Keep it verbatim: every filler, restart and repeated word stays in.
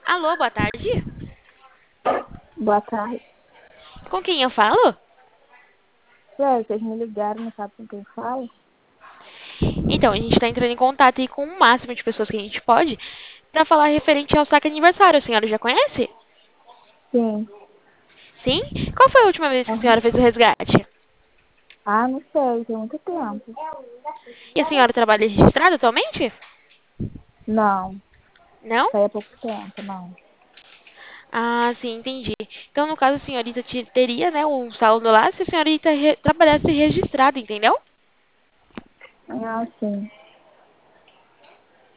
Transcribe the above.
Alô, boa tarde. Boa tarde. Com quem eu falo? É, vocês me ligaram, não sabe com quem fala? Então, a gente tá entrando em contato aí com o máximo de pessoas que a gente pode pra falar referente ao saque aniversário. A senhora já conhece? Sim. Sim? Qual foi a última vez que a Aham. senhora fez o resgate? Ah, não sei, tem muito tempo. E a senhora trabalha registrada atualmente? Não, Não? foi há pouco tempo, não. Ah, sim, entendi. Então, no caso, a senhorita te- teria, né, um saldo lá se a senhorita re- trabalhasse registrada, entendeu? Ah, sim.